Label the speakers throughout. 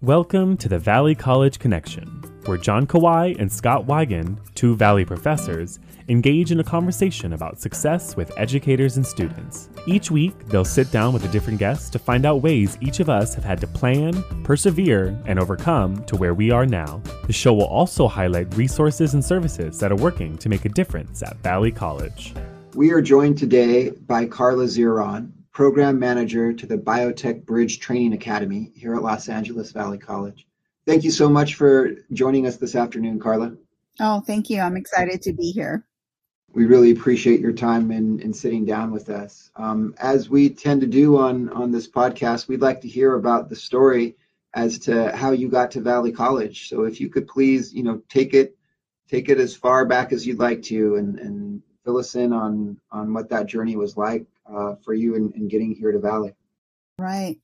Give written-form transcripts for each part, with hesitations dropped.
Speaker 1: Welcome to the Valley College Connection, where John Kawai and Scott Wigan, two Valley professors, engage in a conversation about success with educators and students. Each week, they'll sit down with a different guest to find out ways each of us have had to plan, persevere, and overcome to where we are now. The show will also highlight resources and services that are working to make a difference at Valley College.
Speaker 2: We are joined today by Carla Ziron, Program Manager to the Biotech Bridge Training Academy here at Los Angeles Valley College. Thank you so much for joining us this afternoon, Carla.
Speaker 3: Oh, thank you. I'm excited to be here.
Speaker 2: We really appreciate your time and sitting down with us. As we tend to do on this podcast, we'd like to hear about the story as to how you got to Valley College. So if you could please, take it as far back as you'd like to and fill us in on what that journey was like for you in getting here to Valley.
Speaker 3: Right.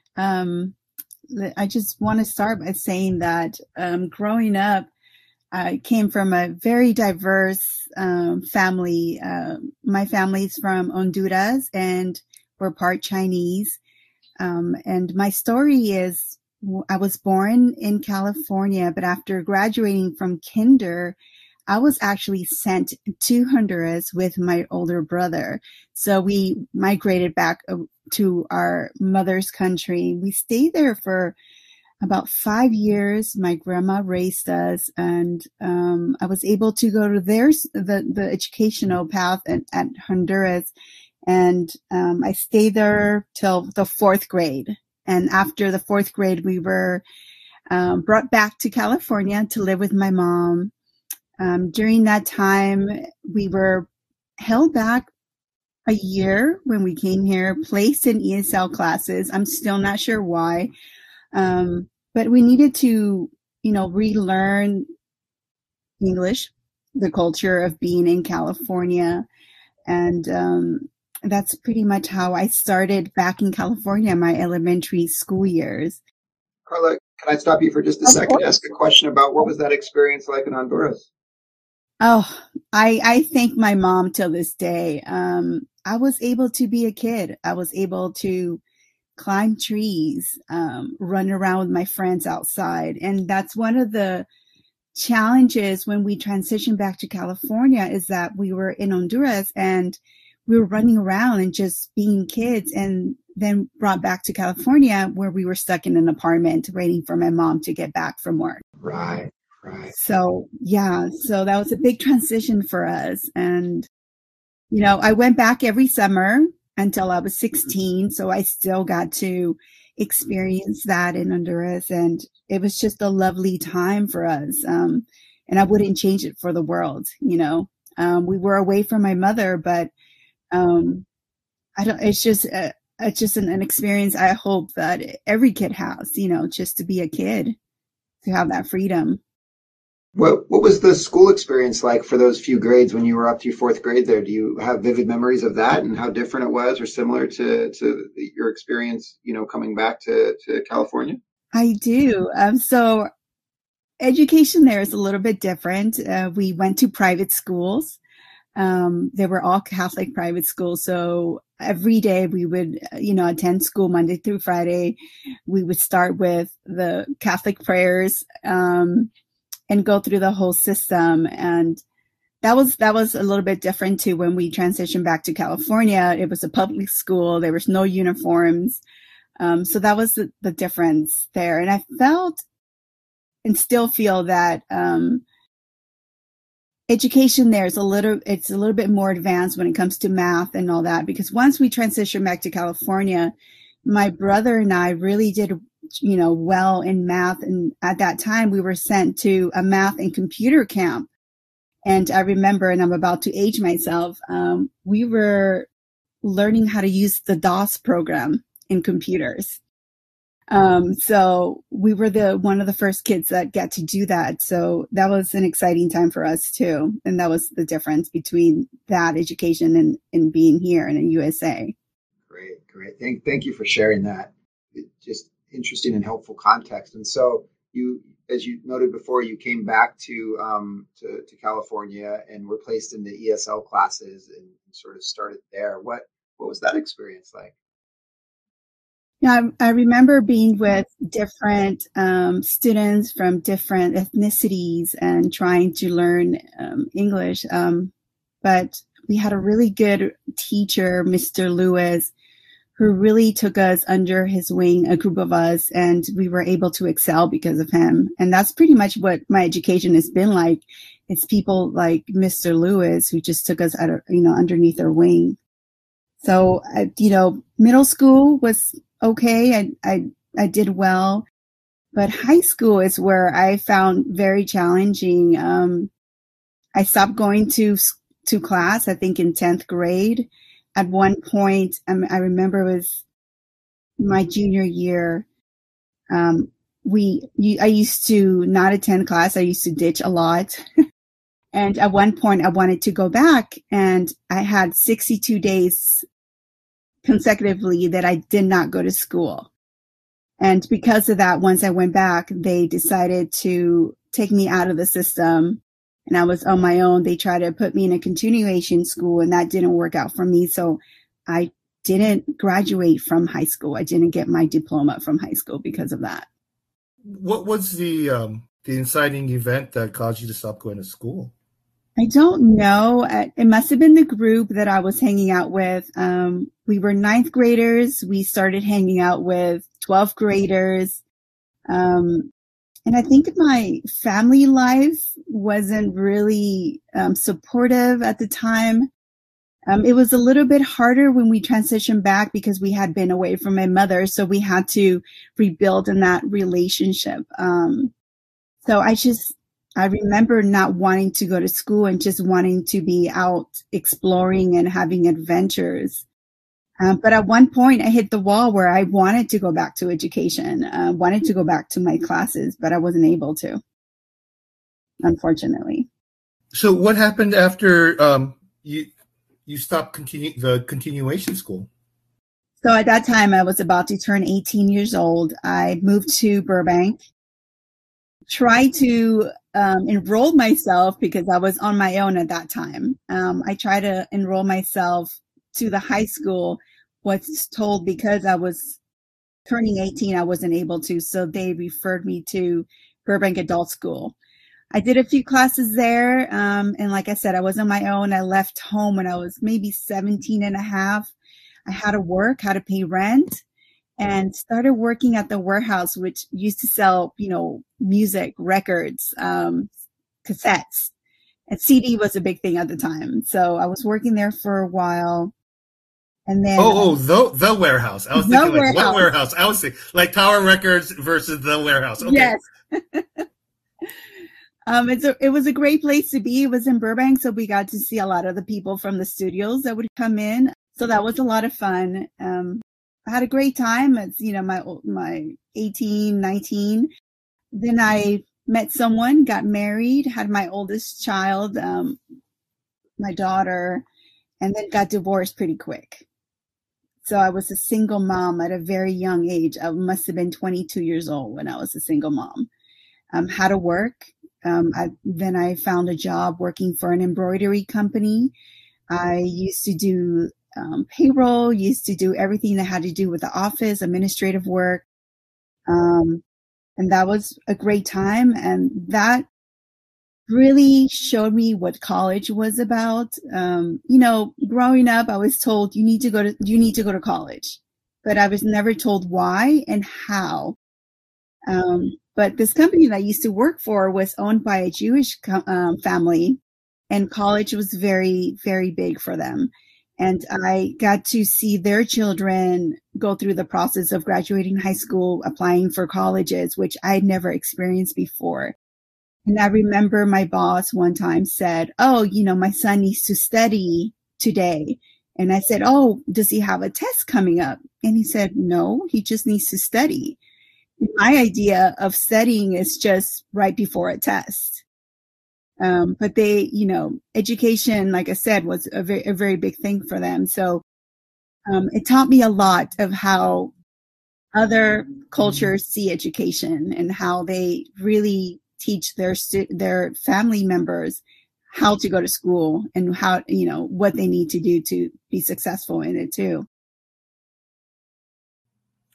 Speaker 3: I just want to start by saying that growing up, I came from a very diverse family. My family's from Honduras and we're part Chinese. And my story is I was born in California, but after graduating from kinder, I was actually sent to Honduras with my older brother. So we migrated back to our mother's country. We stayed there for about 5 years. My grandma raised us, and I was able to go to the educational path at Honduras. And I stayed there till the fourth grade. And after the fourth grade, we were brought back to California to live with my mom. During that time, we were held back a year when we came here, placed in ESL classes. I'm still not sure why. But we needed to, relearn English, the culture of being in California. And that's pretty much how I started back in California, my elementary school years.
Speaker 2: Carla, can I stop you for just a second to ask a question about what was that experience like in Honduras?
Speaker 3: Oh, I thank my mom till this day. I was able to be a kid. I was able to climb trees, run around with my friends outside. And that's one of the challenges when we transitioned back to California is that we were in Honduras and we were running around and just being kids, and then brought back to California where we were stuck in an apartment waiting for my mom to get back from work.
Speaker 2: Right.
Speaker 3: So, so that was a big transition for us. And, I went back every summer until I was 16. So I still got to experience that in Honduras. And it was just a lovely time for us. And I wouldn't change it for the world. We were away from my mother, but it's just an experience I hope that every kid has, just to be a kid, to have that freedom.
Speaker 2: What was the school experience like for those few grades when you were up to your fourth grade there? Do you have vivid memories of that and how different it was or similar to your experience, coming back to California?
Speaker 3: I do. So education there is a little bit different. We went to private schools. They were all Catholic private schools. So every day we would, attend school Monday through Friday. We would start with the Catholic prayers, and go through the whole system. And that was a little bit different too. When we transitioned back to California, it was a public school. There was no uniforms. So that was the difference there. And I felt and still feel that, education there is it's a little bit more advanced when it comes to math and all that, because once we transitioned back to California, my brother and I really did well in math. And at that time we were sent to a math and computer camp. And I remember, and I'm about to age myself, we were learning how to use the DOS program in computers. So we were one of the first kids that got to do that. So that was an exciting time for us too. And that was the difference between that education and being here in the USA.
Speaker 2: Great. Thank you for sharing that. Just interesting and helpful context. And so you, as you noted before, you came back to California and were placed in the ESL classes and sort of started there. What was that experience like?
Speaker 3: Yeah, I remember being with different students from different ethnicities and trying to learn English. But we had a really good teacher, Mr. Lewis, who really took us under his wing, a group of us, and we were able to excel because of him. And that's pretty much what my education has been like. It's people like Mr. Lewis who just took us underneath their wing. So, middle school was okay. I did well, but high school is where I found very challenging. I stopped going to class, I think in 10th grade. At one point, I remember it was my junior year. I used to not attend class. I used to ditch a lot. And at one point I wanted to go back, and I had 62 days consecutively that I did not go to school. And because of that, once I went back, they decided to take me out of the system, and I was on my own. They tried to put me in a continuation school, and that didn't work out for me. So I didn't graduate from high school. I didn't get my diploma from high school because of that.
Speaker 4: What was the inciting event that caused you to stop going to school?
Speaker 3: I don't know. It must have been the group that I was hanging out with. We were ninth graders. We started hanging out with 12th graders. And I think my family life wasn't really supportive at the time. It was a little bit harder when we transitioned back because we had been away from my mother. So we had to rebuild in that relationship. So I remember not wanting to go to school and just wanting to be out exploring and having adventures. But at one point I hit the wall where I wanted to go back to education, wanted to go back to my classes, but I wasn't able to, unfortunately.
Speaker 4: So what happened after you stopped the continuation school?
Speaker 3: So at that time I was about to turn 18 years old. I moved to Burbank, tried to enroll myself because I was on my own at that time. I tried to enroll myself to the high school, was told because I was turning 18, I wasn't able to. So they referred me to Burbank Adult School. I did a few classes there. And like I said, I was on my own. I left home when I was maybe 17 and a half. I had to work, had to pay rent, and started working at the warehouse, which used to sell, music, records, cassettes. And CD was a big thing at the time. So I was working there for a while. And then
Speaker 4: the warehouse. I was thinking like what warehouse? I was thinking like Tower Records versus the warehouse. Okay.
Speaker 3: Yes. It was a great place to be. It was in Burbank, so we got to see a lot of the people from the studios that would come in. So that was a lot of fun. I had a great time. It's, my 18, 19. Then I met someone, got married, had my oldest child, my daughter, and then got divorced pretty quick. So I was a single mom at a very young age. I must have been 22 years old when I was a single mom. Had to work. Then I found a job working for an embroidery company. I used to do payroll, used to do everything that had to do with the office, administrative work. And that was a great time. And that really showed me what college was about. Growing up, I was told you need to go to college, but I was never told why and how. But this company that I used to work for was owned by a Jewish family, and college was very, very big for them. And I got to see their children go through the process of graduating high school, applying for colleges, which I had never experienced before. And I remember my boss one time said, "Oh, my son needs to study today." And I said, "Oh, does he have a test coming up?" And he said, "No, he just needs to study." My idea of studying is just right before a test. But they, education, like I said, was a very big thing for them. So it taught me a lot of how other cultures see education and how they really teach their family members how to go to school and how, what they need to do to be successful in it too.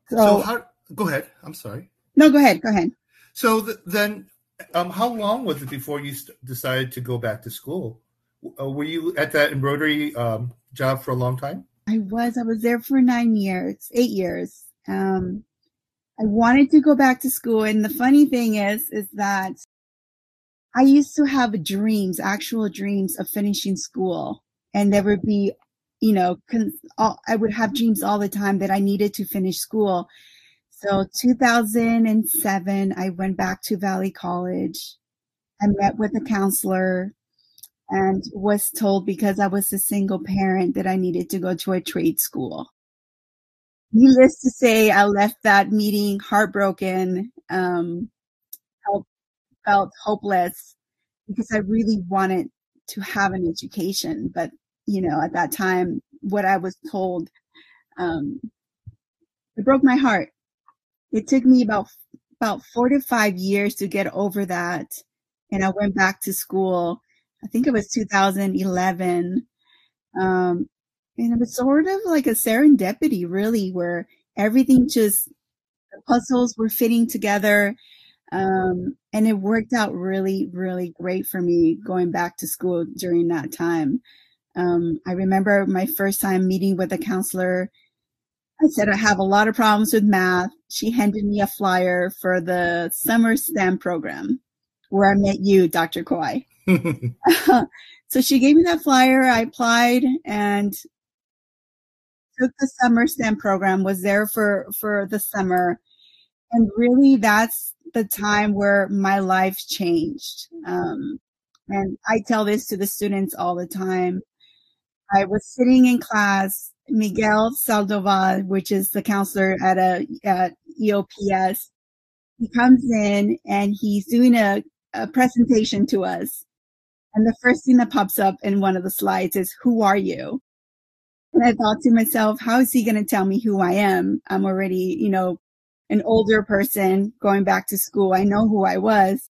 Speaker 3: So
Speaker 4: go ahead. I'm sorry.
Speaker 3: No, go ahead. Go ahead.
Speaker 4: So then, how long was it before you decided to go back to school? Were you at that embroidery job for a long time?
Speaker 3: I was there for 8 years. I wanted to go back to school. And the funny thing is that I used to have actual dreams of finishing school. And there would be, I would have dreams all the time that I needed to finish school. So 2007, I went back to Valley College. I met with a counselor and was told, because I was a single parent, that I needed to go to a trade school. Needless to say, I left that meeting heartbroken, felt hopeless, because I really wanted to have an education. But, at that time, what I was told, it broke my heart. It took me about 4 to 5 years to get over that. And I went back to school. I think it was 2011. And it was sort of like a serendipity, really, where everything the puzzles were fitting together. And it worked out really, really great for me going back to school during that time. I remember my first time meeting with a counselor. I said I have a lot of problems with math. She handed me a flyer for the summer STEM program where I met you, Dr. Kawai. So she gave me that flyer. I applied and took the summer STEM program, was there for the summer. And really, that's the time where my life changed. And I tell this to the students all the time. I was sitting in class. Miguel Saldoval, which is the counselor at EOPS, he comes in and he's doing a presentation to us. And the first thing that pops up in one of the slides is, "Who are you?" And I thought to myself, how is he going to tell me who I am? I'm already, an older person going back to school. I know who I was.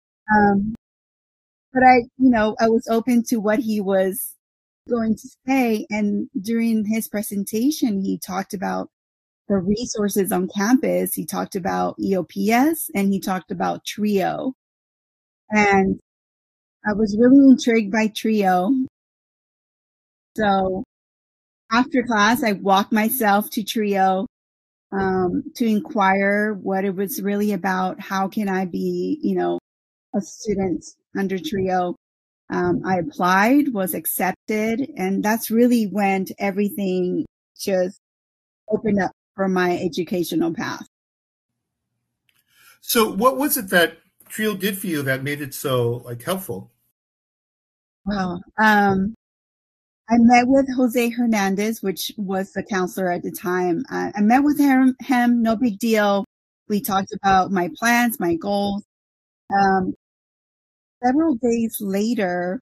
Speaker 3: But I was open to what he was going to say. And during his presentation, he talked about the resources on campus. He talked about EOPS and he talked about TRIO. And I was really intrigued by TRIO. So after class, I walked myself to TRIO to inquire what it was really about. How can I be, a student under TRIO? I applied, was accepted, and that's really when everything just opened up for my educational path.
Speaker 4: So what was it that TRIO did for you that made it so helpful?
Speaker 3: Well, I met with Jose Hernandez, which was the counselor at the time. I met with him, no big deal. We talked about my plans, my goals. Several days later,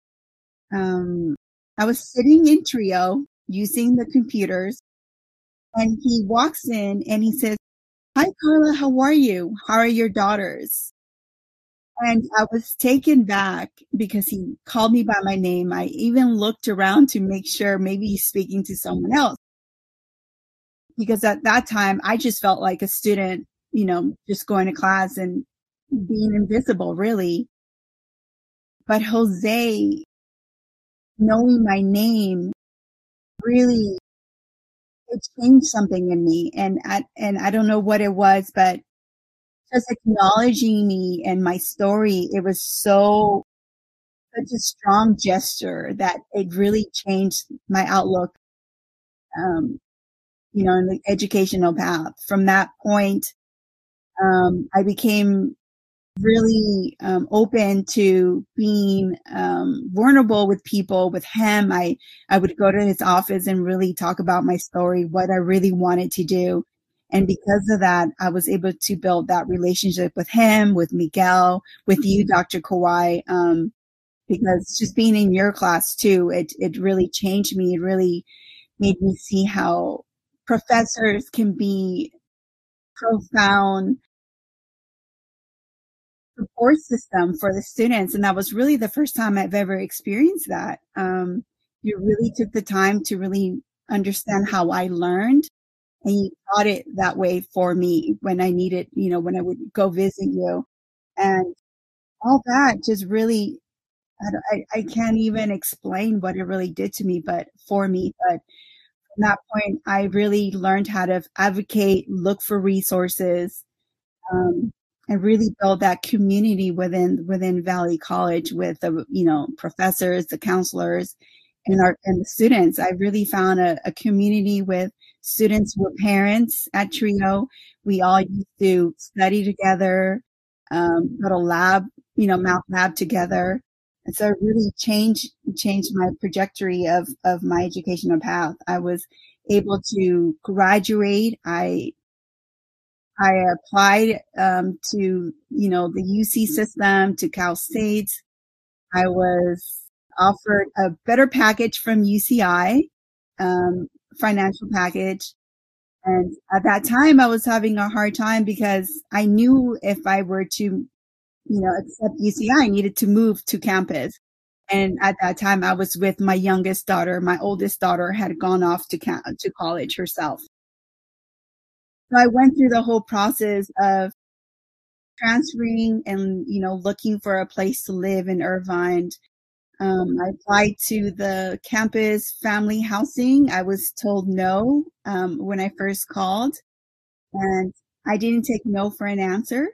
Speaker 3: I was sitting in TRIO using the computers, and he walks in and he says, "Hi, Carla, how are you? How are your daughters?" And I was taken back because he called me by my name. I even looked around to make sure maybe he's speaking to someone else. Because at that time, I just felt like a student, just going to class and being invisible, really. But Jose, knowing my name, really, it changed something in me. And I don't know what it was, but just acknowledging me and my story, it was such a strong gesture that it really changed my outlook, in the educational path. From that point, I became really open to being vulnerable with people. With him, I would go to his office and really talk about my story, what I really wanted to do. And because of that, I was able to build that relationship with him, with Miguel, with you, Dr. Kawai, because just being in your class too, it really changed me. It really made me see how professors can be profound support system for the students. And that was really the first time I've ever experienced that. You really took the time to really understand how I learned and you taught it that way for me when I needed, when I would go visit you. And all that just really, I can't even explain what it really did to me, but for me. But from that point, I really learned how to advocate, look for resources, and really build that community within Valley College with the professors, the counselors, and the students. I really found a community with students with parents at Trio. We all used to study together, go to lab, math lab together. And so it really changed my trajectory of my educational path. I was able to graduate. I applied to, the UC system, to Cal State. I was offered a better package from UCI, financial package. And at that time, I was having a hard time because I knew if I were to, accept UCI, I needed to move to campus. And at that time, I was with my youngest daughter. My oldest daughter had gone off to college herself. So I went through the whole process of transferring and, looking for a place to live in Irvine. I applied to the campus family housing. I was told no when I first called, and I didn't take no for an answer.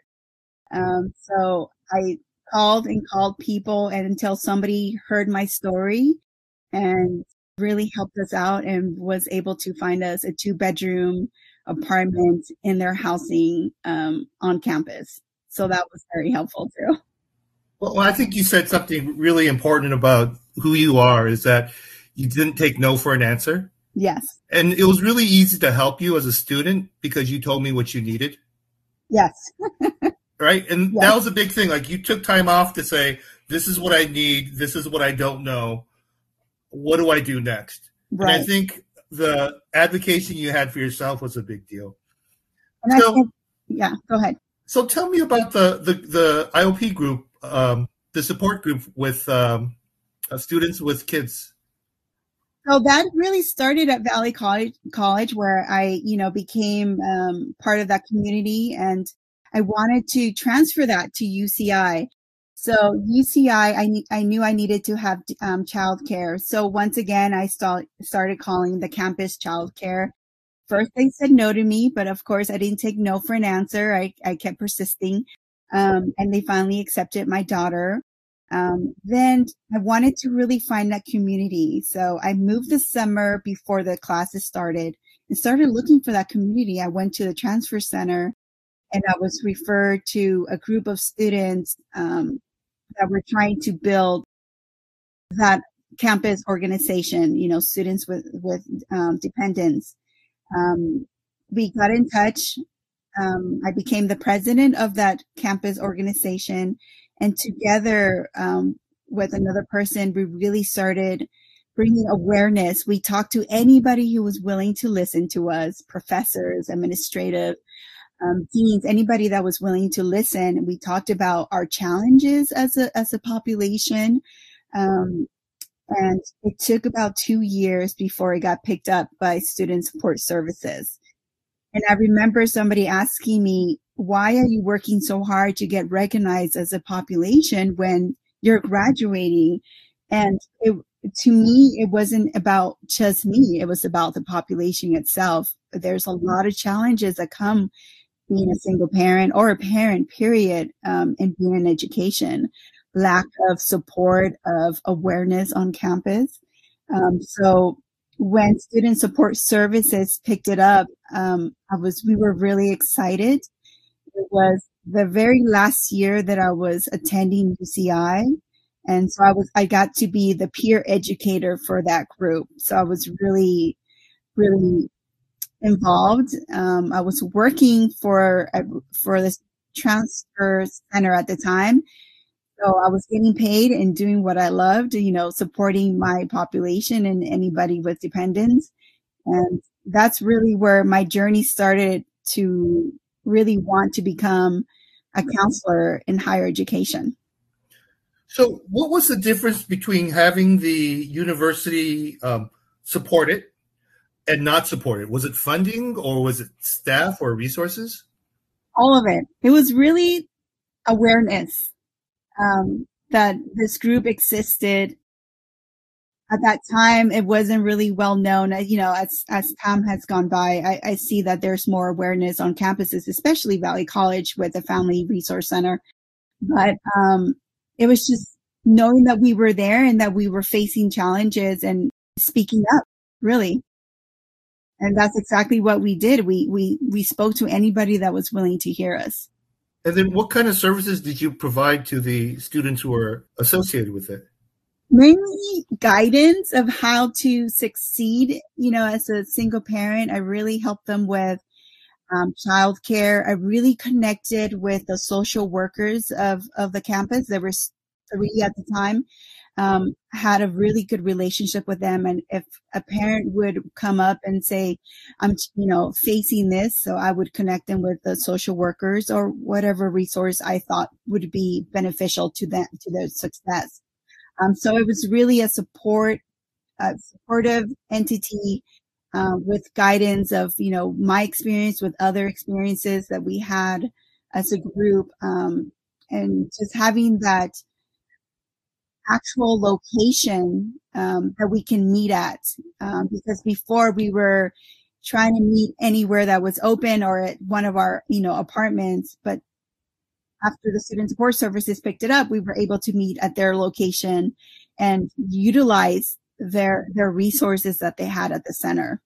Speaker 3: So I called and called people, and until somebody heard my story and really helped us out and was able to find us a 2-bedroom apartment in their housing on campus. So that was very helpful too.
Speaker 4: Well, I think you said something really important about who you are, is that you didn't take no for an answer.
Speaker 3: Yes.
Speaker 4: And it was really easy to help you as a student because you told me what you needed.
Speaker 3: Yes.
Speaker 4: Right? And
Speaker 3: yes.
Speaker 4: That was a big thing. Like, you took time off to say, this is what I need. This is what I don't know. What do I do next? Right. And I think the advocacy you had for yourself was a big deal.
Speaker 3: And yeah, go ahead.
Speaker 4: So tell me about the IOP group, the support group with students with kids.
Speaker 3: So that really started at Valley College, where I, became part of that community, and I wanted to transfer that to UCI. So UCI, I knew I needed to have childcare. So once again, I started calling the campus childcare. First, they said no to me, but of course, I didn't take no for an answer. I kept persisting, and they finally accepted my daughter. Then I wanted to really find that community. So I moved this summer before the classes started and started looking for that community. I went to the transfer center, and I was referred to a group of students that were trying to build that campus organization, students with dependents. We got in touch. I became the president of that campus organization, and together with another person, we really started bringing awareness. We talked to anybody who was willing to listen to us, professors, administrative deans, anybody that was willing to listen. We talked about our challenges as a population. And it took about 2 years before it got picked up by Student Support Services. And I remember somebody asking me, why are you working so hard to get recognized as a population when you're graduating? And to me, it wasn't about just me. It was about the population itself. There's a lot of challenges that come being a single parent or a parent, period, and being in education. Lack of support, of awareness on campus. So when Student Support Services picked it up, we were really excited. It was the very last year that I was attending UCI. And so I got to be the peer educator for that group. So I was really, really involved. I was working for this transfer center at the time. So I was getting paid and doing what I loved, supporting my population and anybody with dependents. And that's really where my journey started to really want to become a counselor in higher education.
Speaker 4: So what was the difference between having the university support it and not supported? Was it funding, or was it staff or resources?
Speaker 3: All of it. It was really awareness that this group existed. At that time, it wasn't really well known. You know, as time has gone by, I see that there's more awareness on campuses, especially Valley College with the Family Resource Center. But it was just knowing that we were there and that we were facing challenges and speaking up, really. And that's exactly what we did. We spoke to anybody that was willing to hear us.
Speaker 4: And then what kind of services did you provide to the students who were associated with it?
Speaker 3: Mainly guidance of how to succeed. You know, as a single parent, I really helped them with childcare. I really connected with the social workers of the campus. There were 3 at the time. Had a really good relationship with them. And if a parent would come up and say, I'm, facing this, so I would connect them with the social workers or whatever resource I thought would be beneficial to them, to their success. So it was really a supportive entity, with guidance of, my experience with other experiences that we had as a group, and just having that actual location that we can meet at, because before we were trying to meet anywhere that was open or at one of our apartments, but after the student support services picked it up, we were able to meet at their location and utilize their resources that they had at the center.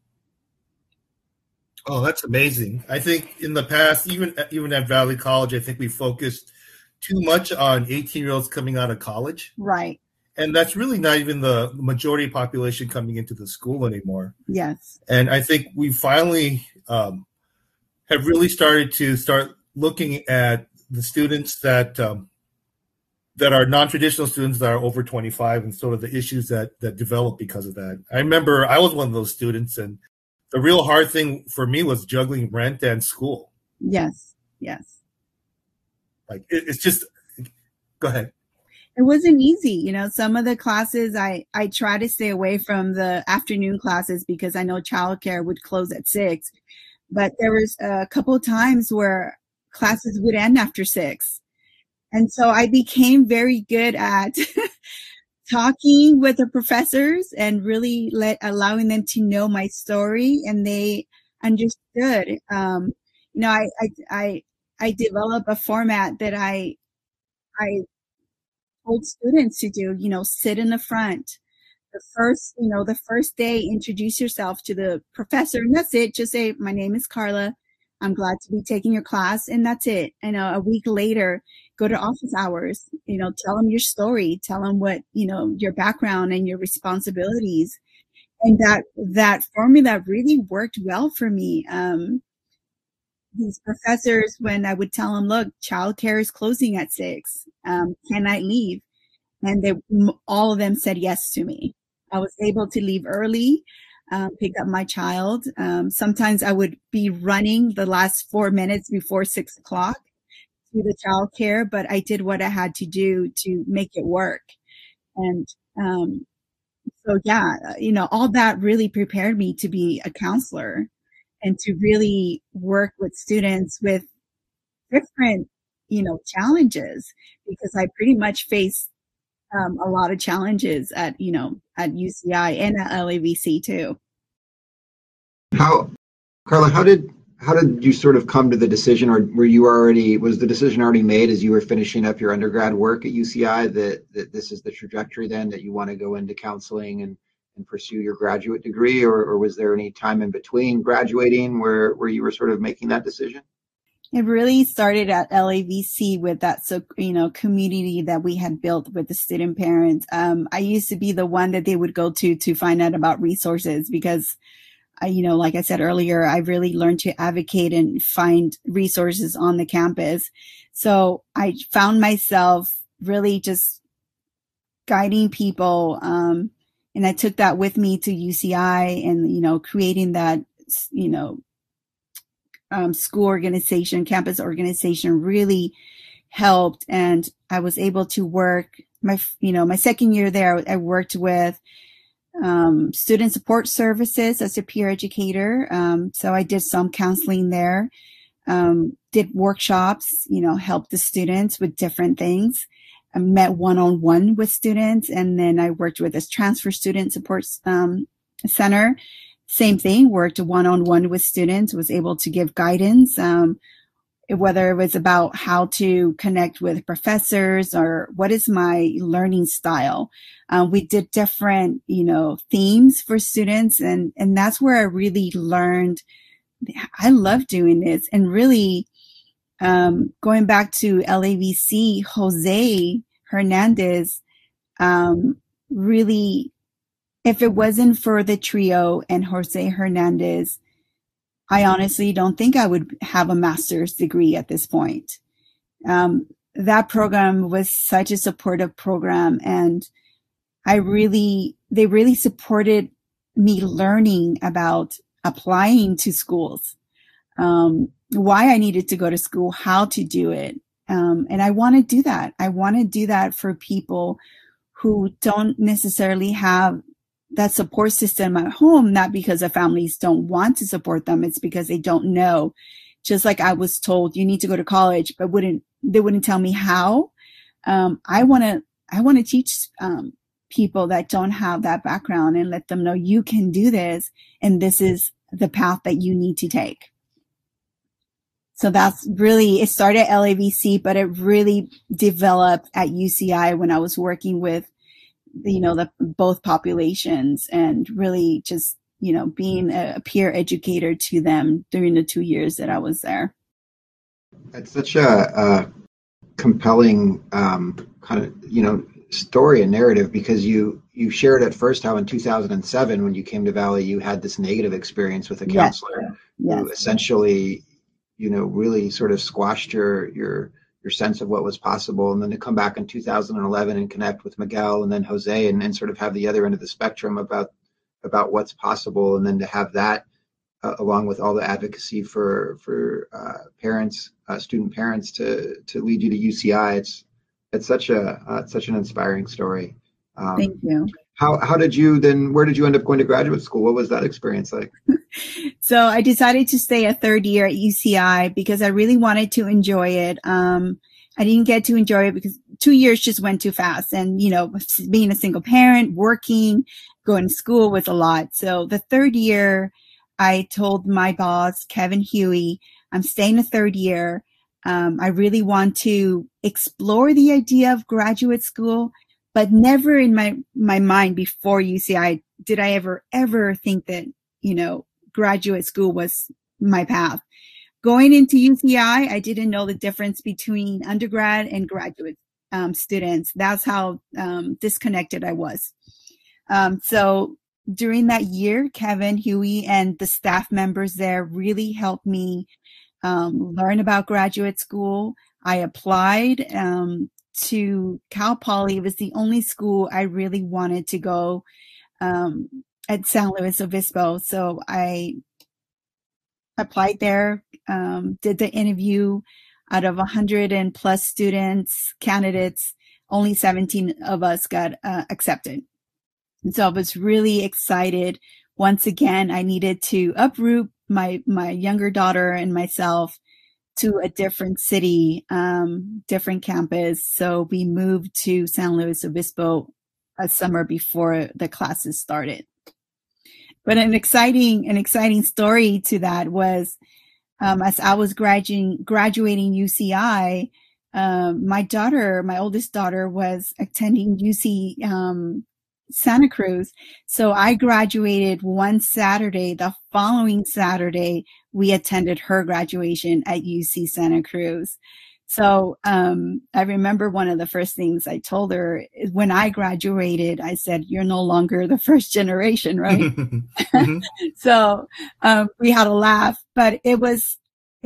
Speaker 4: Oh, that's amazing. I think in the past, even at Valley College, I think we focused too much on 18-year-olds coming out of college.
Speaker 3: Right.
Speaker 4: And that's really not even the majority population coming into the school anymore.
Speaker 3: Yes.
Speaker 4: And I think we finally have really started looking at the students that are non-traditional students that are over 25 and sort of the issues that develop because of that. I remember I was one of those students, and the real hard thing for me was juggling rent and school.
Speaker 3: Yes. Yes.
Speaker 4: Like it's just, go ahead.
Speaker 3: It wasn't easy. Some of the classes I try to stay away from the afternoon classes because I know childcare would close at 6, but there was a couple of times where classes would end after 6. And so I became very good at talking with the professors and really allowing them to know my story, and they understood. I developed a format that I told students to do, sit in the front. The first day, introduce yourself to the professor, and that's it. Just say, my name is Carla. I'm glad to be taking your class, and that's it. And a week later, go to office hours, tell them your story, tell them what, your background and your responsibilities. And that formula really worked well for me. These professors, when I would tell them, look, childcare is closing at 6. Can I leave? And all of them said yes to me. I was able to leave early, pick up my child. Sometimes I would be running the last 4 minutes before 6 o'clock to the childcare, but I did what I had to do to make it work. And so, yeah, all that really prepared me to be a counselor and to really work with students with different, challenges, because I pretty much faced a lot of challenges at UCI and at LAVC too.
Speaker 2: Carla, how did you sort of come to the decision, or was the decision already made as you were finishing up your undergrad work at UCI that this is the trajectory then that you want to go into counseling and pursue your graduate degree, or was there any time in between graduating where you were sort of making that decision?
Speaker 3: It really started at LAVC with that, community that we had built with the student parents. I used to be the one that they would go to find out about resources because, like I said earlier, I really learned to advocate and find resources on the campus. So I found myself really just guiding people. And I took that with me to UCI and, creating that, school organization, campus organization really helped. And I was able to work my second year there. I worked with student support services as a peer educator. So I did some counseling there, did workshops, helped the students with different things. I met one-on-one with students, and then I worked with this transfer student support center. Same thing, worked one-on-one with students, was able to give guidance, whether it was about how to connect with professors or what is my learning style. We did different, themes for students, and that's where I really learned. I love doing this, and really, going back to LAVC, Jose Hernandez, really, if it wasn't for the trio and Jose Hernandez, I honestly don't think I would have a master's degree at this point. That program was such a supportive program, and they really supported me learning about applying to schools, why I needed to go to school, how to do it. And I want to do that. I want to do that for people who don't necessarily have that support system at home, not because the families don't want to support them. It's because they don't know. Just like I was told, you need to go to college, but they wouldn't tell me how. I want to teach, people that don't have that background and let them know you can do this. And this is the path that you need to take. So that's really, it started at LAVC, but it really developed at UCI when I was working with, both populations, and really just, being a peer educator to them during the 2 years that I was there.
Speaker 2: It's such a compelling kind of, story and narrative, because you shared at first how in 2007, when you came to Valley, you had this negative experience with a counselor who essentially, really sort of squashed your sense of what was possible. And then to come back in 2011 and connect with Miguel and then Jose, and sort of have the other end of the spectrum about what's possible. And then to have that along with all the advocacy for parents, student parents to lead you to UCI. It's such an inspiring story.
Speaker 3: Thank you.
Speaker 2: How did you then, where did you end up going to graduate school? What was that experience like?
Speaker 3: So I decided to stay a third year at UCI because I really wanted to enjoy it. I didn't get to enjoy it because 2 years just went too fast. And, being a single parent, working, going to school was a lot. So the third year, I told my boss, Kevin Huey, I'm staying a third year. I really want to explore the idea of graduate school, but never in my mind before UCI did I ever think that, graduate school was my path. Going into UCI, I didn't know the difference between undergrad and graduate students. That's how disconnected I was. So during that year, Kevin Huey and the staff members there really helped me learn about graduate school. I applied to Cal Poly. It was the only school I really wanted to go at San Luis Obispo. So I applied there, did the interview. Out of 100 and plus students, candidates, only 17 of us got accepted. And so I was really excited. Once again, I needed to uproot my younger daughter and myself to a different city, different campus. So we moved to San Luis Obispo a summer before the classes started. But an exciting story to that was, as I was graduating UCI, my oldest daughter was attending UC Santa Cruz. So I graduated one Saturday. The following Saturday, we attended her graduation at UC Santa Cruz. So I remember one of the first things I told her is when I graduated, I said, "You're no longer the first generation, right?" Mm-hmm. So we had a laugh, but it was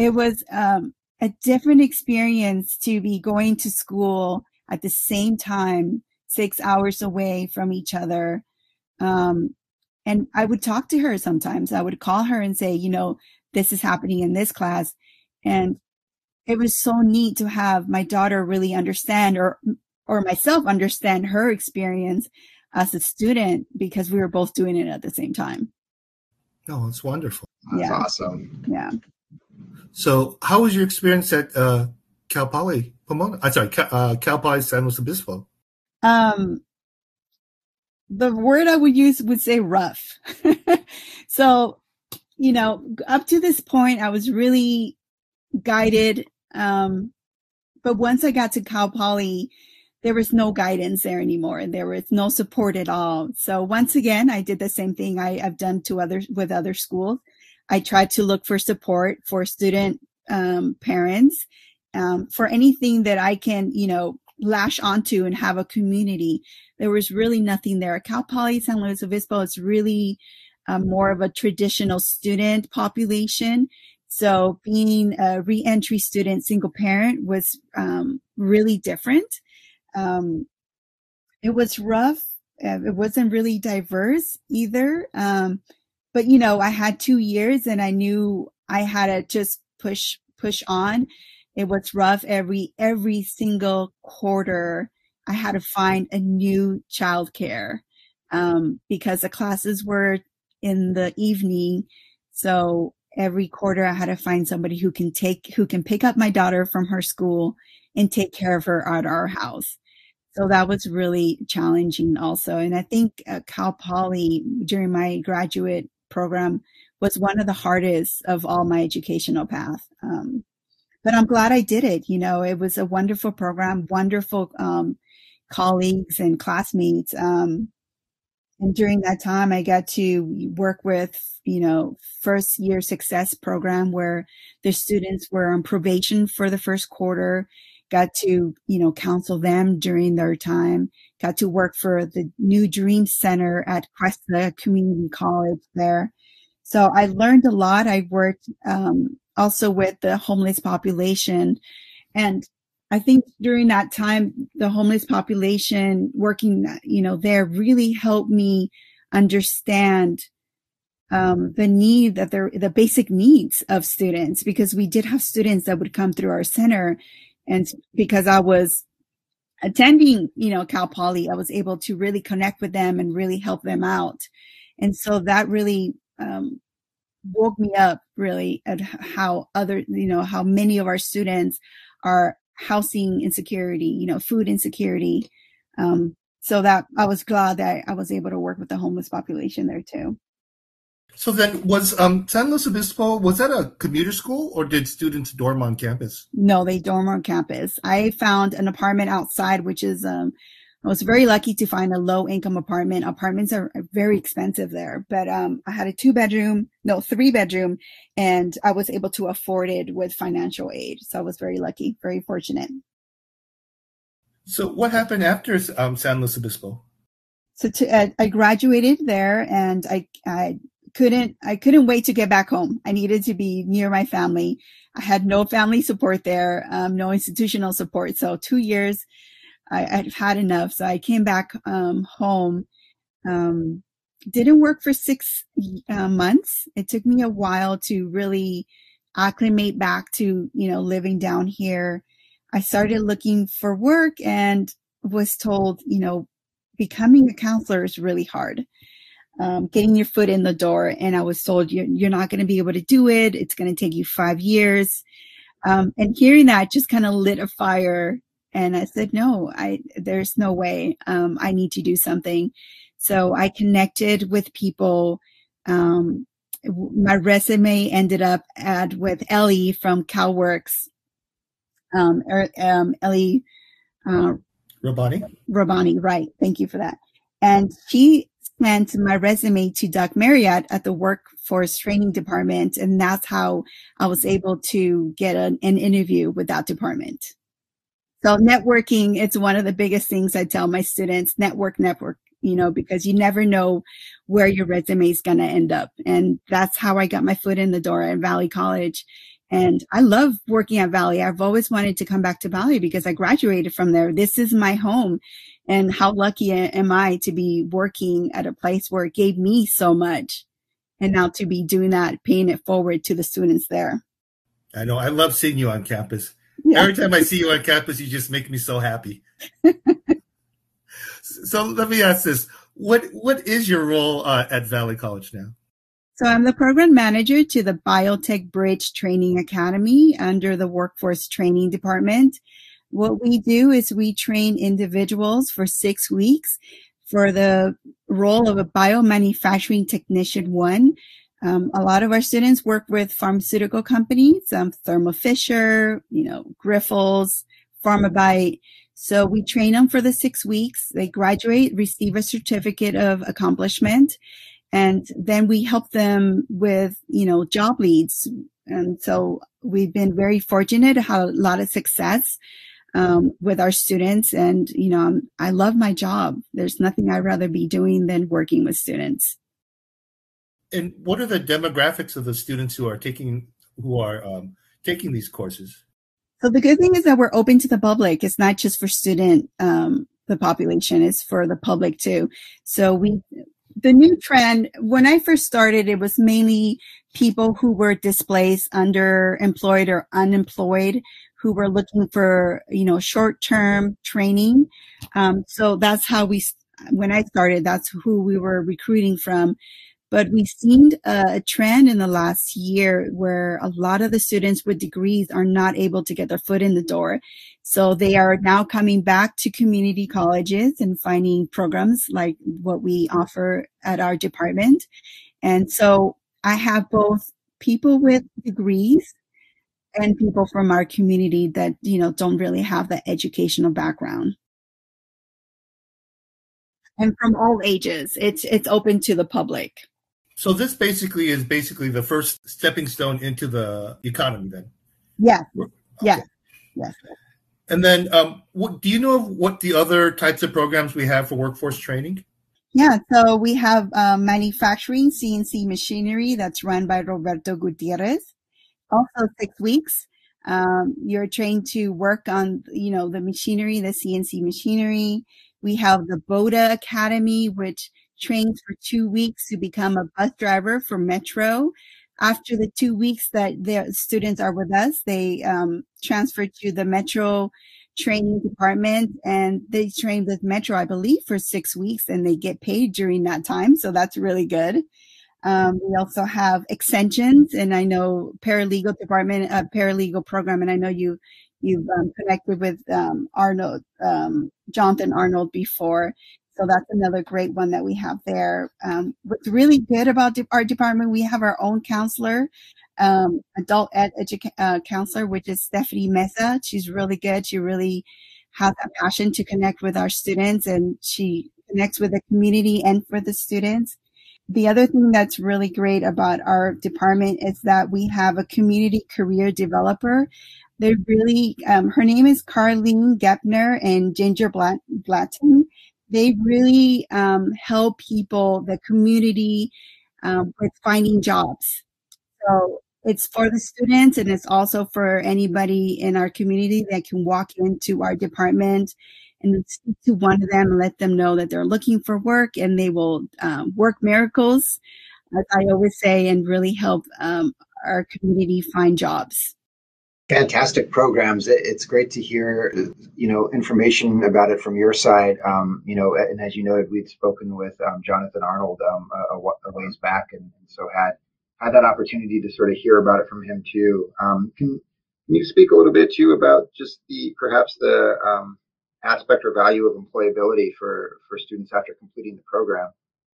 Speaker 3: a different experience to be going to school at the same time, 6 hours away from each other. And I would talk to her sometimes. I would call her and say, this is happening in this class. And it was so neat to have my daughter really understand or myself understand her experience as a student because we were both doing it at the same time.
Speaker 4: Oh, that's wonderful.
Speaker 2: That's awesome.
Speaker 3: Yeah.
Speaker 4: So how was your experience at Cal Poly Pomona? I'm sorry, Cal Poly San Luis Obispo.
Speaker 3: The word I would use would say rough. So, you know, up to this point, I was really guided. But once I got to Cal Poly, there was no guidance there anymore. There was no support at all. So once again, I did the same thing I've done with other schools. I tried to look for support for student parents, for anything that I can, you know, lash onto and have a community. There was really nothing there. Cal Poly San Luis Obispo is really more of a traditional student population. So being a re-entry student, single parent was really different. It was rough. It wasn't really diverse either. But, you know, I had 2 years and I knew I had to just push on. It was rough. Every single quarter, I had to find a new childcare, because the classes were in the evening. So every quarter I had to find somebody who can pick up my daughter from her school and take care of her at our house. So that was really challenging also. And I think Cal Poly during my graduate program was one of the hardest of all my educational path. But I'm glad I did it. You know, it was a wonderful program, wonderful colleagues and classmates. And during that time, I got to work with, you know, first year success program where the students were on probation for the first quarter, got to, you know, counsel them during their time, got to work for the New Dream Center at Cresta Community College there. So I learned a lot. I worked also with the homeless population. And I think during that time, the homeless population working, you know, there really helped me understand the basic needs of students, because we did have students that would come through our center. And because I was attending, you know, Cal Poly, I was able to really connect with them and really help them out. And so that really woke me up really at how many of our students are housing insecurity, you know, food insecurity. So that I was glad that I was able to work with the homeless population there too.
Speaker 4: So then was San Luis Obispo, was that a commuter school or did students dorm on campus?
Speaker 3: No, they dorm on campus. I found an apartment outside, which is, I was very lucky to find a low income apartment. Apartments are very expensive there, but I had a 3-bedroom, and I was able to afford it with financial aid. So I was very lucky, very fortunate.
Speaker 4: So what happened after San Luis Obispo?
Speaker 3: So I graduated there, and I couldn't wait to get back home. I needed to be near my family. I had no family support there, no institutional support. So 2 years, I've had enough. So I came back home. Didn't work for 6 months. It took me a while to really acclimate back to, you know, living down here. I started looking for work and was told, you know, becoming a counselor is really hard. Getting your foot in the door. And I was told, you're not going to be able to do it. It's going to take you 5 years. And hearing that just kind of lit a fire. And I said, no, there's no way. I need to do something. So I connected with people. My resume ended up with Ellie from CalWorks. Ellie Rabani, right. Thank you for that. And she sent my resume to Doug Marriott at the Workforce Training Department. And that's how I was able to get an interview with that department. So networking, it's one of the biggest things I tell my students, network, you know, because you never know where your resume is going to end up. And that's how I got my foot in the door at Valley College. And I love working at Valley. I've always wanted to come back to Valley because I graduated from there. This is my home. And how lucky am I to be working at a place where it gave me so much. And now to be doing that, paying it forward to the students there.
Speaker 4: I know. I love seeing you on campus.
Speaker 3: Yeah.
Speaker 4: Every time I see you on campus, you just make me so happy. So let me ask this: what is your role at Valley College now?
Speaker 3: So I'm the program manager to the Biotech Bridge Training Academy under the Workforce Training Department. What we do is we train individuals for 6 weeks for the role of a biomanufacturing technician 1. A lot of our students work with pharmaceutical companies, Thermo Fisher, Grifols, Pharmabite. So we train them for the 6 weeks. They graduate, receive a certificate of accomplishment, and then we help them with, job leads. And so we've been very fortunate to have a lot of success with our students. And, I love my job. There's nothing I'd rather be doing than working with students.
Speaker 4: And what are the demographics of the students who are taking these courses?
Speaker 3: So the good thing is that we're open to the public. It's not just for the population, it's for the public too. So the new trend, when I first started, it was mainly people who were displaced, underemployed, or unemployed, who were looking for, short-term training. So that's how when I started, that's who we were recruiting from. But we've seen a trend in the last year where a lot of the students with degrees are not able to get their foot in the door. So they are now coming back to community colleges and finding programs like what we offer at our department. And so I have both people with degrees and people from our community that, don't really have the educational background. And from all ages, it's open to the public.
Speaker 4: So this is the first stepping stone into the economy then?
Speaker 3: Yeah.
Speaker 4: Okay.
Speaker 3: Yeah. Yes.
Speaker 4: And then do you know what the other types of programs we have for workforce training?
Speaker 3: Yeah, so we have manufacturing CNC machinery that's run by Roberto Gutierrez. Also 6 weeks. You're trained to work on, the machinery, the CNC machinery. We have the Boda Academy, which trains for 2 weeks to become a bus driver for Metro. After the 2 weeks that the students are with us, they transfer to the Metro training department, and they train with Metro, I believe, for 6 weeks, and they get paid during that time. So that's really good. We also have extensions, and I know paralegal department, paralegal program, and I know you've connected with Arnold, Jonathan Arnold before. So that's another great one that we have there. What's really good about our department, we have our own counselor, adult ed counselor, which is Stephanie Mesa. She's really good. She really has a passion to connect with our students, and she connects with the community and for the students. The other thing that's really great about our department is that we have a community career developer. They're really, her name is Carlene Gepner and Ginger Blatton. They really help people, the community, with finding jobs. So it's for the students, and it's also for anybody in our community that can walk into our department and speak to one of them and let them know that they're looking for work, and they will work miracles, as I always say, and really help our community find jobs.
Speaker 2: Fantastic programs. It's great to hear, information about it from your side. And as you noted, we'd spoken with Jonathan Arnold a ways back, and so had that opportunity to sort of hear about it from him too. Can you speak a little bit too about just perhaps the aspect or value of employability for students after completing the program?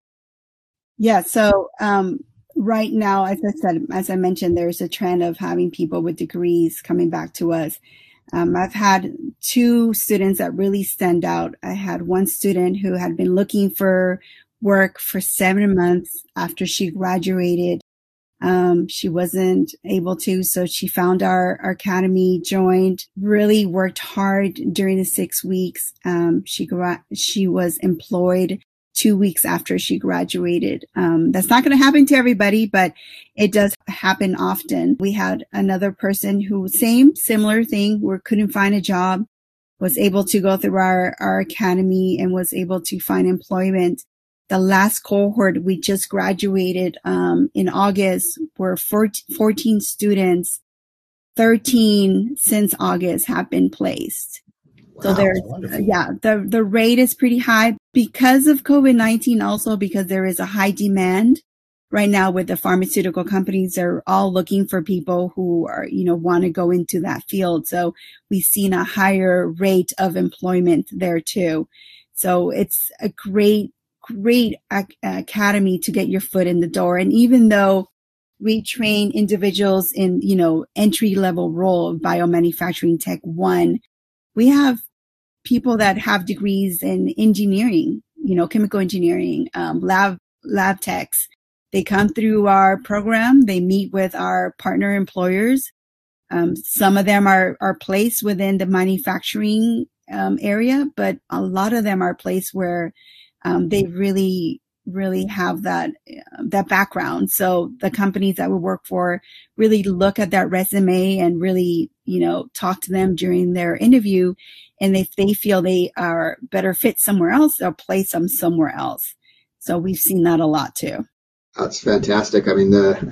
Speaker 3: Yeah. So right now, as I mentioned, there's a trend of having people with degrees coming back to us. I've had 2 students that really stand out. I had one student who had been looking for work for 7 months after she graduated. She wasn't able to, so she found our academy, joined, really worked hard during the 6 weeks. She was employed 2 weeks after she graduated. That's not going to happen to everybody, but it does happen often. We had another person who similar thing, where couldn't find a job, was able to go through our academy and was able to find employment. The last cohort we just graduated in August were 14 students. 13 since August have been placed. So
Speaker 4: Wow,
Speaker 3: there's,
Speaker 4: wonderful.
Speaker 3: the rate is pretty high because of COVID-19, also because there is a high demand right now with the pharmaceutical companies. They're all looking for people who are, want to go into that field. So we've seen a higher rate of employment there too. So it's a great academy to get your foot in the door. And even though we train individuals in, entry level role of biomanufacturing tech 1, we have people that have degrees in engineering, chemical engineering, lab techs. They come through our program. They meet with our partner employers. Some of them are placed within the manufacturing area, but a lot of them are placed where they really have that background. So the companies that we work for really look at that resume and really, talk to them during their interview. And if they feel they are better fit somewhere else, they'll place them somewhere else. So we've seen that a lot too.
Speaker 2: That's fantastic. I mean,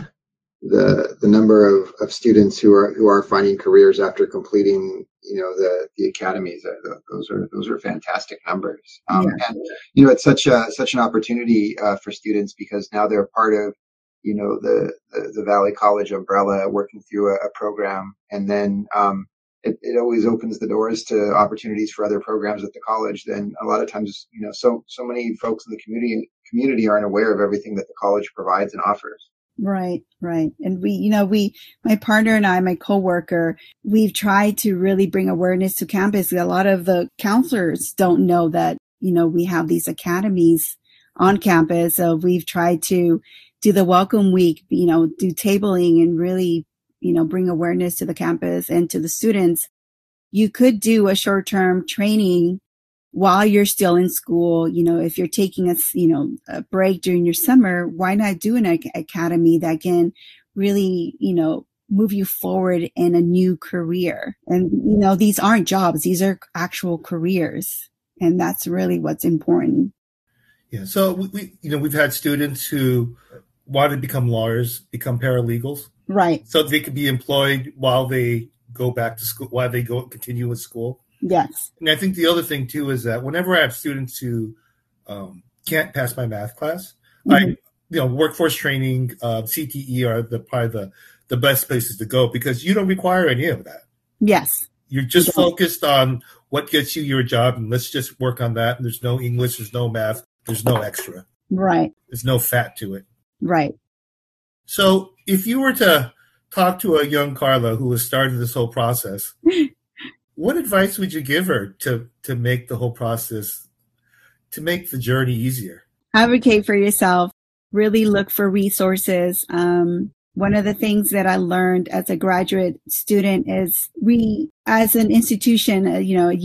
Speaker 2: the number of students who are finding careers after completing the academies, those are fantastic numbers. And it's such an opportunity for students, because now they're part of the Valley College umbrella, working through a program, and then it always opens the doors to opportunities for other programs at the college. Then a lot of times, so many folks in the community aren't aware of everything that the college provides and offers.
Speaker 3: Right. And my partner and I, my coworker, we've tried to really bring awareness to campus. A lot of the counselors don't know that, we have these academies on campus. So we've tried to do the welcome week, do tabling and really, bring awareness to the campus and to the students. You could do a short-term training while you're still in school. If you're taking a break during your summer, why not do an academy that can really, move you forward in a new career? And, these aren't jobs. These are actual careers. And that's really what's important.
Speaker 4: Yeah. So we've had students who want to become lawyers, become paralegals.
Speaker 3: Right.
Speaker 4: So they could be employed while they go back to school, while they continue with school.
Speaker 3: Yes.
Speaker 4: And I think the other thing too is that whenever I have students who can't pass my math class, workforce training, CTE are probably the best places to go, because you don't require any of that.
Speaker 3: Yes.
Speaker 4: You're just focused on what gets you your job, and let's just work on that. And there's no English, there's no math, there's no extra.
Speaker 3: Right.
Speaker 4: There's no fat to it.
Speaker 3: Right.
Speaker 4: So if you were to talk to a young Carla who has started this whole process, what advice would you give her to make the whole process, to make the journey easier?
Speaker 3: Advocate for yourself. Really look for resources. One of the things that I learned as a graduate student is we, as an institution, a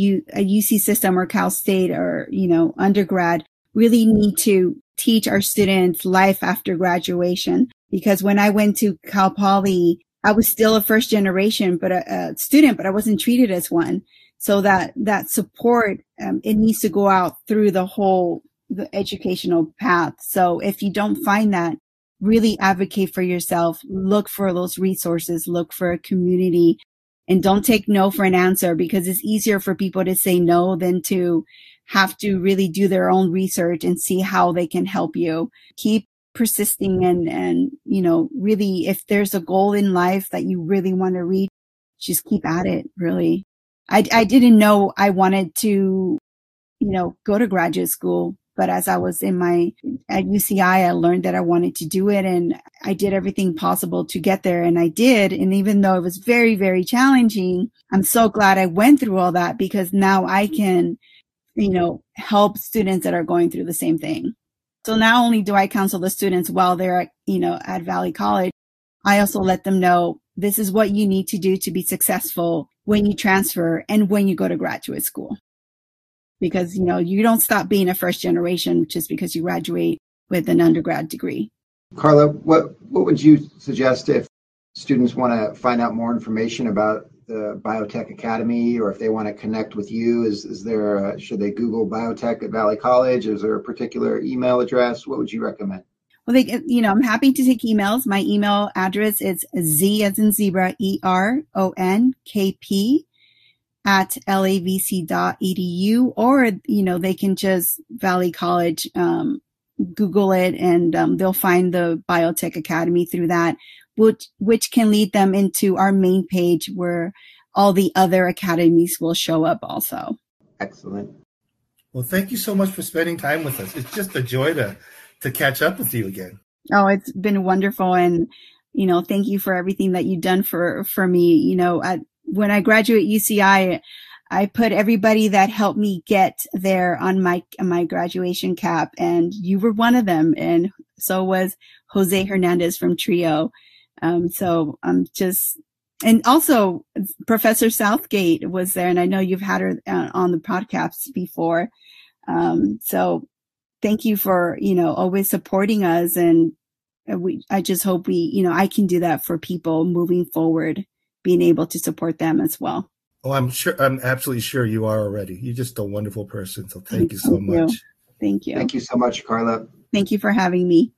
Speaker 3: UC system or Cal State or, undergrad, really need to teach our students life after graduation. Because when I went to Cal Poly, I was still a first generation, but a student, but I wasn't treated as one. So that support, it needs to go out through the educational path. So if you don't find that, really advocate for yourself, look for those resources, look for a community, and don't take no for an answer, because it's easier for people to say no than to have to really do their own research and see how they can help you. Keep persisting and really, if there's a goal in life that you really want to reach, just keep at it, really. I didn't know I wanted to, go to graduate school, but as I was at UCI, I learned that I wanted to do it, and I did everything possible to get there, and I did. And even though it was very, very challenging, I'm so glad I went through all that, because now I can, help students that are going through the same thing. So not only do I counsel the students while they're at Valley College, I also let them know this is what you need to do to be successful when you transfer and when you go to graduate school. Because, you don't stop being a first generation just because you graduate with an undergrad degree.
Speaker 2: Carla, what would you suggest if students want to find out more information about the Biotech Academy, or if they want to connect with you? Is there should they Google Biotech at Valley College? Is there a particular email address? What would you recommend?
Speaker 3: Well, I'm happy to take emails. My email address is Z as in zebra, ERONKP at lavc.edu, or, they can just Valley College, Google it, and they'll find the Biotech Academy through that, which can lead them into our main page where all the other academies will show up also.
Speaker 2: Excellent.
Speaker 4: Well, thank you so much for spending time with us. It's just a joy to catch up with you again.
Speaker 3: Oh, it's been wonderful. And, thank you for everything that you've done for me. When I graduate UCI, I put everybody that helped me get there on my graduation cap, and you were one of them. And so was Jose Hernandez from TRIO. So I'm and also Professor Southgate was there, and I know you've had her on the podcast before. So thank you for, always supporting us. And I just hope I can do that for people moving forward, being able to support them as well.
Speaker 4: Oh, I'm absolutely sure you are already. You're just a wonderful person. So thank you so much.
Speaker 3: Thank you.
Speaker 2: Thank you so much, Carla.
Speaker 3: Thank you for having me.